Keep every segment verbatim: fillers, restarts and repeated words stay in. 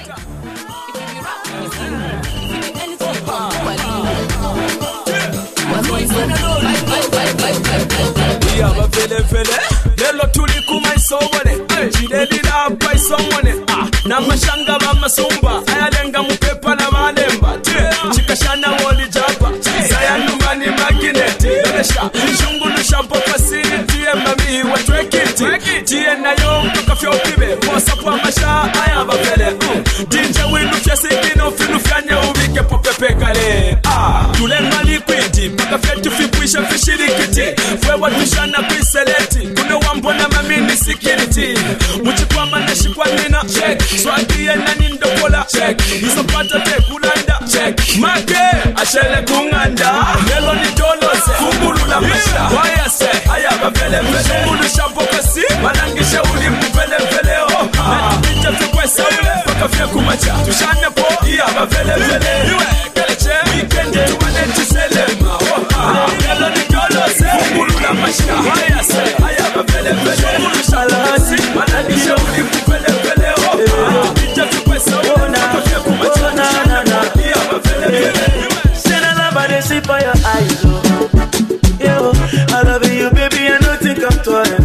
Yaba fele fele lelo tuli kumaisobole jidedida paisomone ah na mashanga ba masumba ayalenga mupepa na balemba chikashana woli jaba saya numani magnet lesha shungulu shampo pasiri tie mami wa trekiti tie nayo kafyo kibe posa kwa masha ayaba fele dinja winu fiasikino finu fyanya ubike popepe kale ah tule mali kwiti paka fyetu fipwisha fishirikiti fwewa tushana kwiseleti kuno wambona mamini security muchikwama na shikwamina check swagiye nani ndokola check isopata te kulanda check make ashele kunganda lelo ni dolose fungulula mesha waya se ayaba vele vele fungulu shampo kasi malangisha uli mpele vele oh na tupita tukwesa ule paka fya kumacha tushane po iyaba vele vele iwe keleche weekend tumaneti selema oh lelo ni dolose fungulula mesha waya se ayaba vele vele fungulu shalasi malangisha uli mpele vele oh tupita tukwesa ule paka fya kumacha tushane po iyaba vele vele send a love and see by your eyes oh yo I love you baby I don't think I'm twice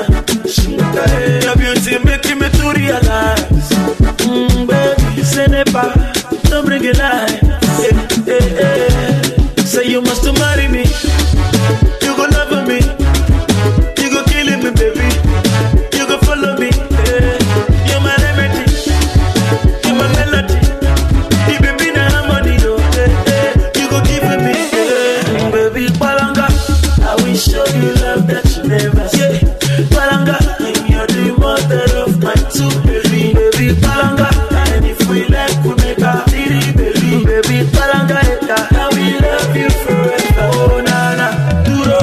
your beauty making me to realize mm, baby say never don't bring it light hey, hey, hey. Say you must marry me you go love me you go killing me baby you go follow me hey. You're my remedy you're my melody you baby na harmony oh hey, hey. You go give me hey. Baby Palanga I will show you love that you never see yeah. Palanga you're the mother of my two baby baby Palanga and if we like we make a three baby baby Palanga I will love you forever oh na na duro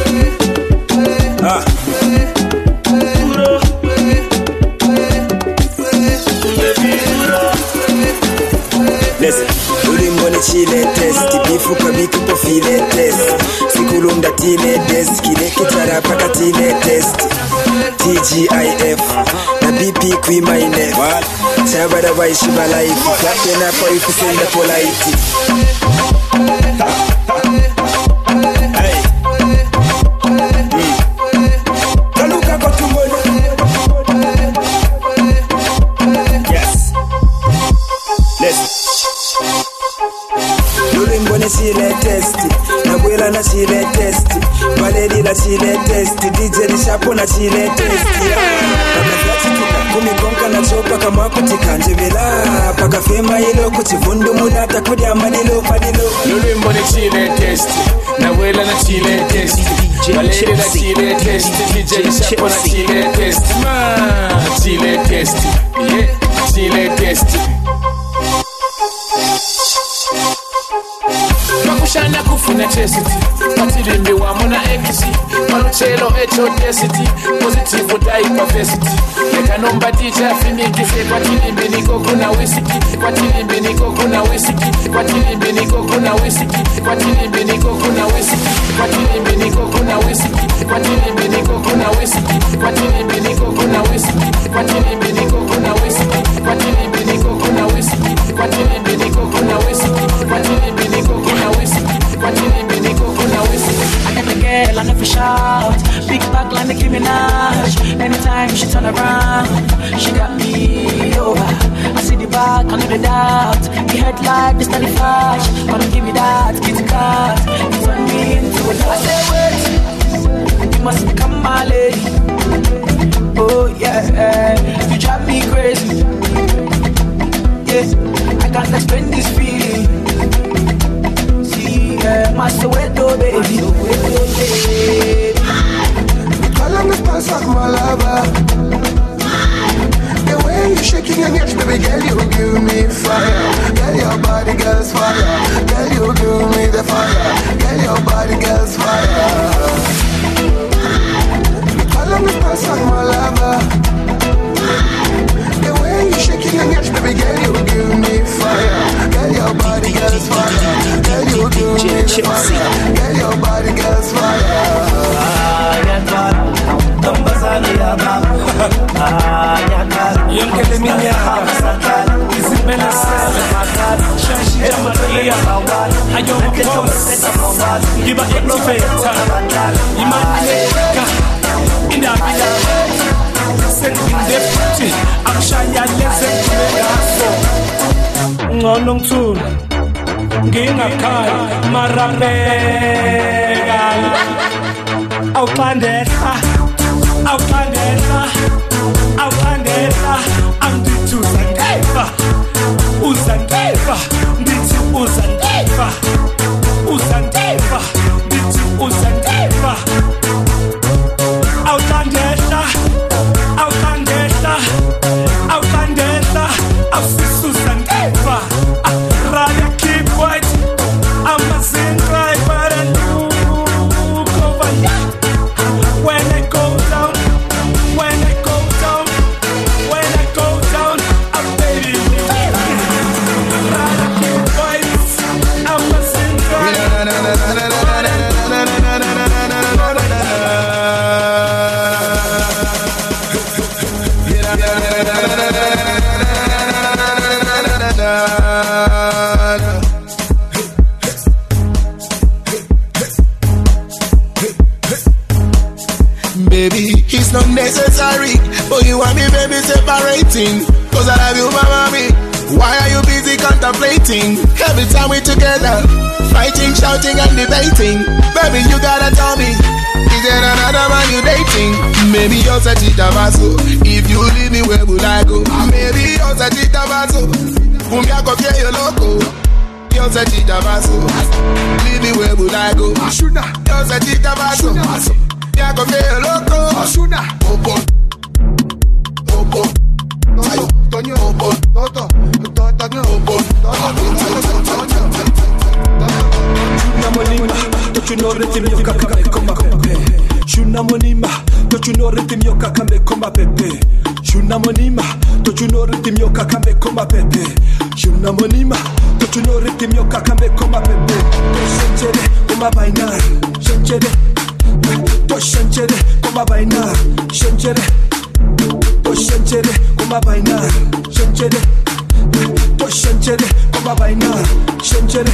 ah duro baby duro listen ulimbone chile test bifuka bitu profile test sikulunda tile desk kile kitara paka tile test T G I F na B P kwi maine chabara waishi life kapena kwa ifusenda polite hey kaluka kwa tumboni yes listen ulimbone chile test na bwela na chile test Valeri la chile test D J ni shapo na chile test Paka kumikonka na chopa kama kutikanje vela Paka fema ilo kuchivundu mulata kudi amanilo padilo Lulimbo ni chile test na bwela na chile test Valeri la chile test D J ni shapo na chile test Ma chile test Yeah chile test Makushana kufuna chesiti Patirimbi wa muna ekisi Maluchelo echo desiti Positive diversity Leka nomba tija finikise Kwa tilimbi niko kuna whisky Kwa tilimbi niko kuna whisky Kwa tilimbi niko kuna whisky Kwa tilimbi niko kuna whisky Kwa tilimbi niko kuna whisky Kwa tilimbi niko kuna whisky Kwa tilimbi niko kuna whisky Kwa tilimbi niko kuna whisky Kwa tilimbi niko kuna whisky Kwa tilimbi niko kuna whisky Kwa tilimbi niko kuna whisky Kwa tilimbi niko kuna whisky I got the girl I never shout Big back like Nicki Minaj Anytime she turn around She got me over I see the back, I know the doubt The headlight, the steady flash Come give me that, get the card You turn me into a dog I say wait You must become my lady Oh yeah You drive me crazy Yeah I can't explain this feeling See yeah Master Wedo baby Wedo baby How long is past like my lover? The way you shaking your hips, baby girl, you give me fire. Girl, your body, girl's fire. Girl, you give me the fire. Girl, your body, girl's fire. How long is past like my lover? The way you shaking your hips, baby girl, you give me fire. Girl, your body, girl's fire. Girl, you give me the fire. Girl, your body, girl's fire. Young Kelly, me, yeah. If you leave me, where will I go? Maybe you're a chitabazo. Kumbia kofia yo loco. You're a chitabazo. Leave me, where will I go? You're a chitabazo. Kumbia kofia yo loco. Opo, opo, Toño, Toño, opo, Toto, Toño, opo, Don't you know rhythm yo kakame koma pepe. Shuna monima, don't you know rhythm yo kakame koma pepe. Shuna monima, don't you know rhythm yo kakame koma pepe. Shuna monima, don't you know rhythm yo kakame koma pepe. Shenjere koma bainar, shenjere. To shenjere koma bainar, shenjere. To shenjere koma bainar, shenjere. To shenjere koma bainar, shenjere.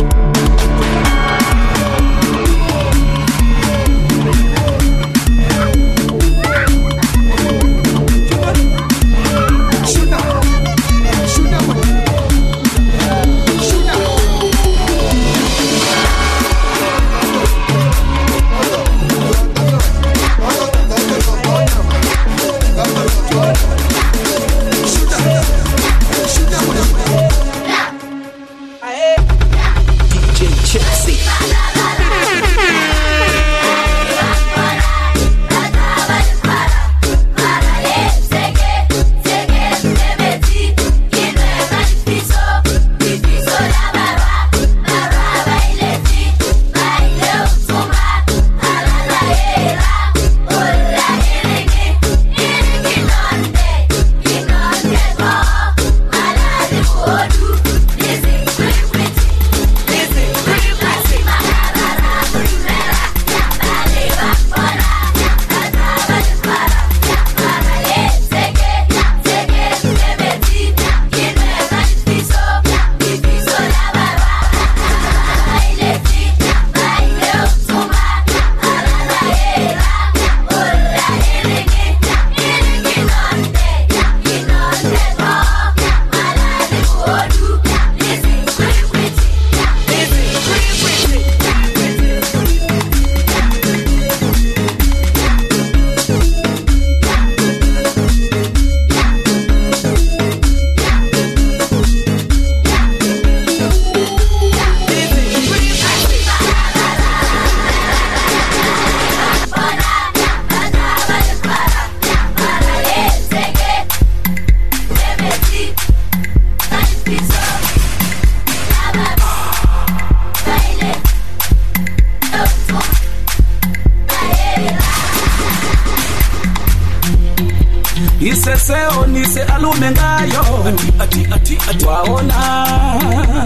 Iseseo nise alumengayo ati ati ati waona.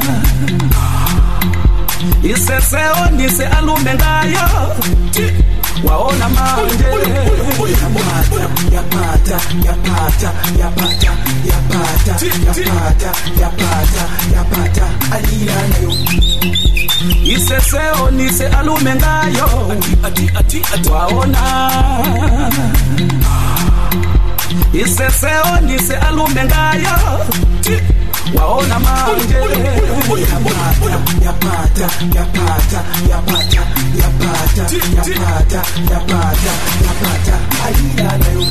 Iseseo nise alumengayo waona manje yapata yapata yapata yapata yapata yapata yapata alila nayo iseseo nise alume ngayo ati ati ati waona iseseo nise alume ngayo waona manje yapata yapata yapata yapata yapata yapata yapata yapata alila nayo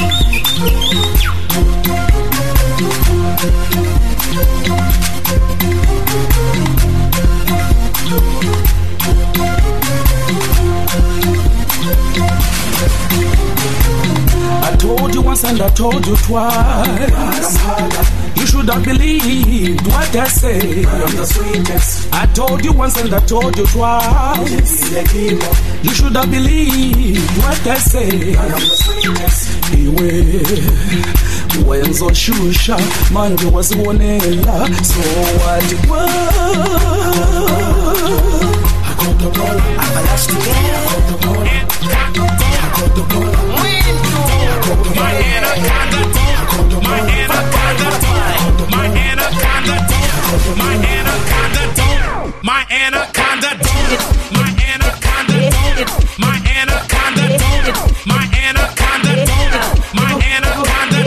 I told you once and I told you twice. You should have believed what I say. I'm the sweetest. I told you once and I told you twice. You should have believed what I say. I'm the sweetest. Iwe wenzo shusha manje wasiwonela. So what it was I got the ball. I got the ball. I got the ball. My anaconda, my anaconda, my anaconda, my anaconda, my anaconda, my anaconda, my anaconda, my anaconda, my anaconda.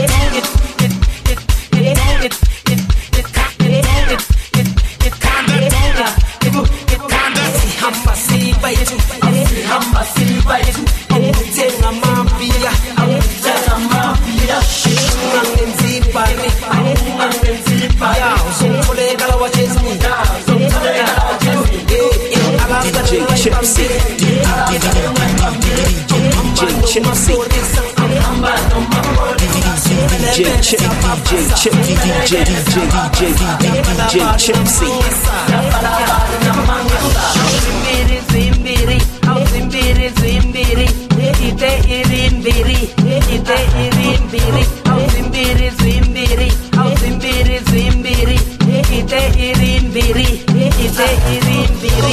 Chipsy, D J Chipsy, D J Chip, D J Chip, D J D J D J Chipsy. Zimbiri, zimbiri, au zimbiri, zimbiri, ite irimbiri, ite irimbiri, au zimbiri, zimbiri, au zimbiri, zimbiri, ite irimbiri, ite irimbiri.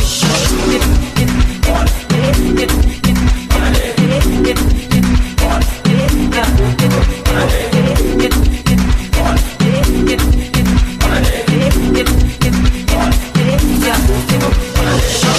Show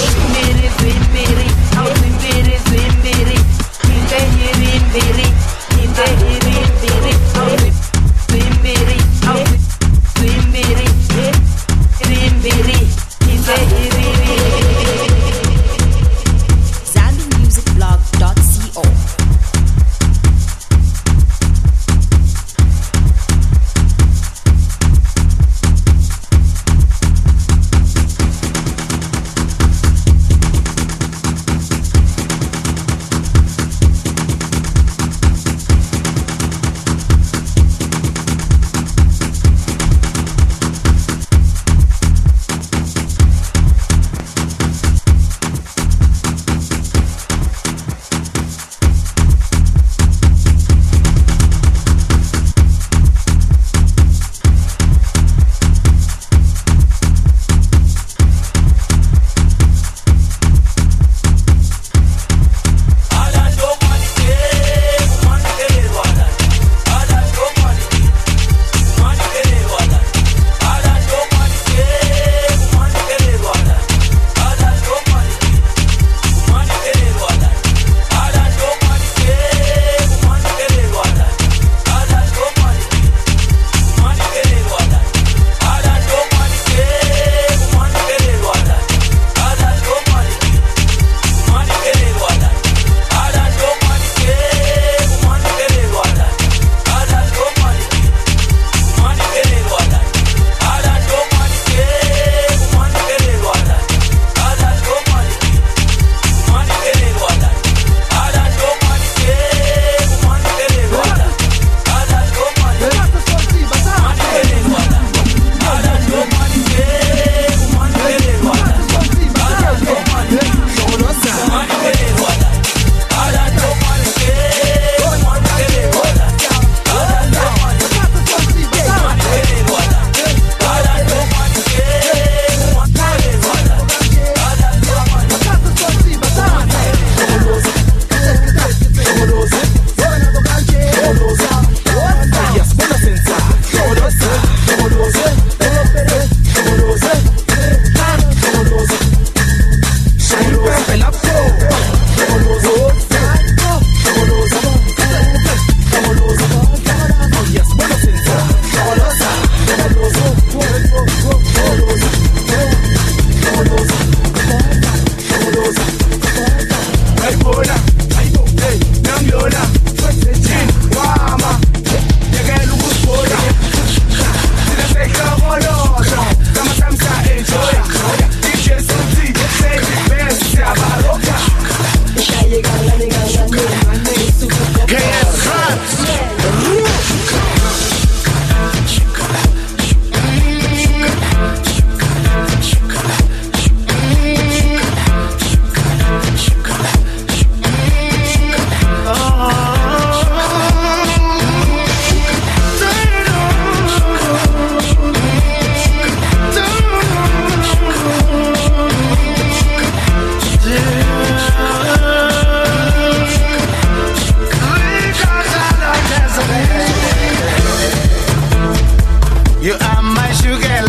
You are my sugar.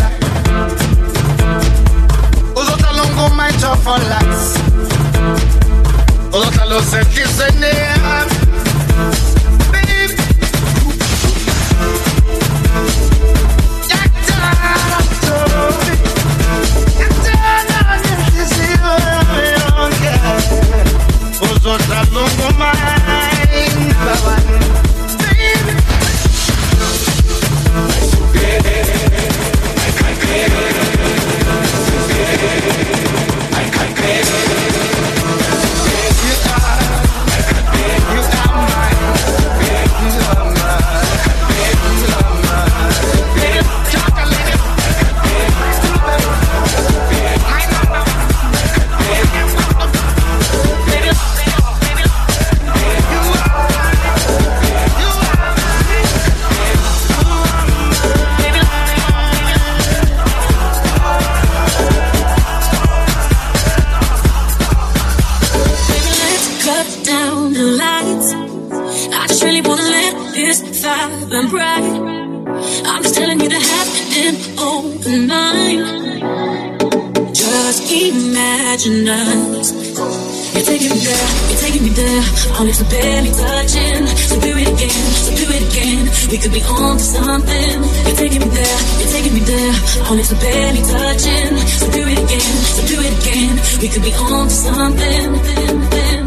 Uzota longo my chocolate. Uzota lo sekisene. Baby. Yaktara tobi. Yaktara nisi yoke. Uzota longo my number one. Baby. I'm bright. I'm just telling you to have an open mind. Just imagine us. You're taking me there, you're taking me there. Our lips are barely touching. So do it again, so do it again. We could be on to something. You're taking me there, you're taking me there. Our lips are barely touching. So do it again, so do it again. We could be on to something. Then, then.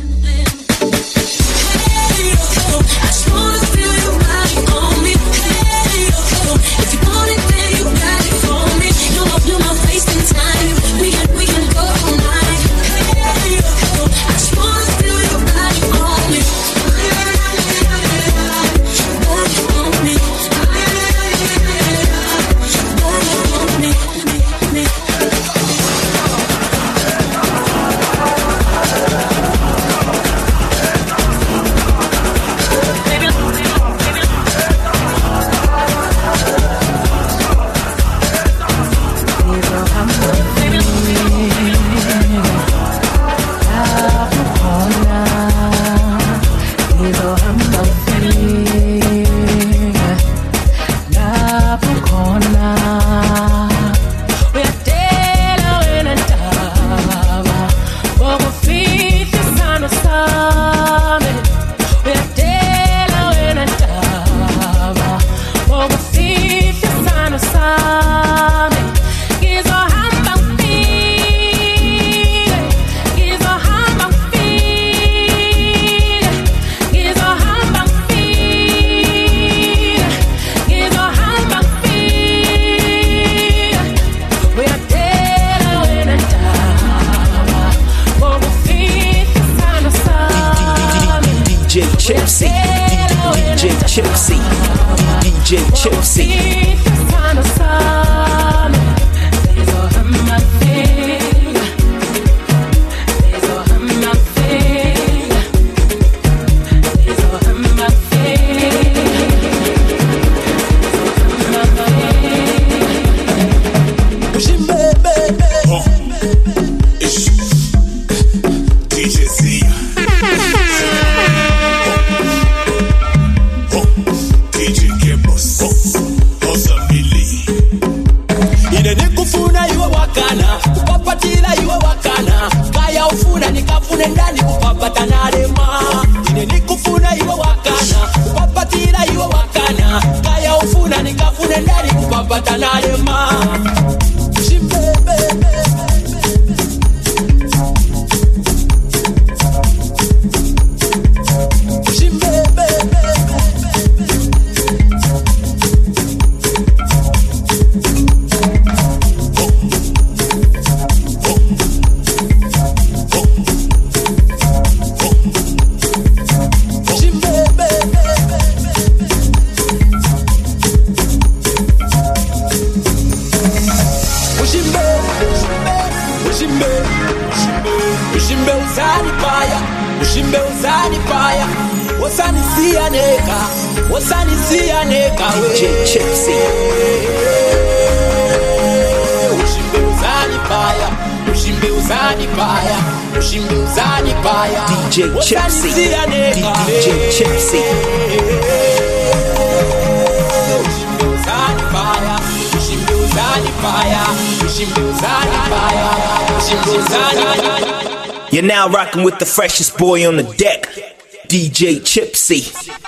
D J Chipsy, D J Chipsy. You're now rocking with the freshest boy on the deck, D J Chipsy.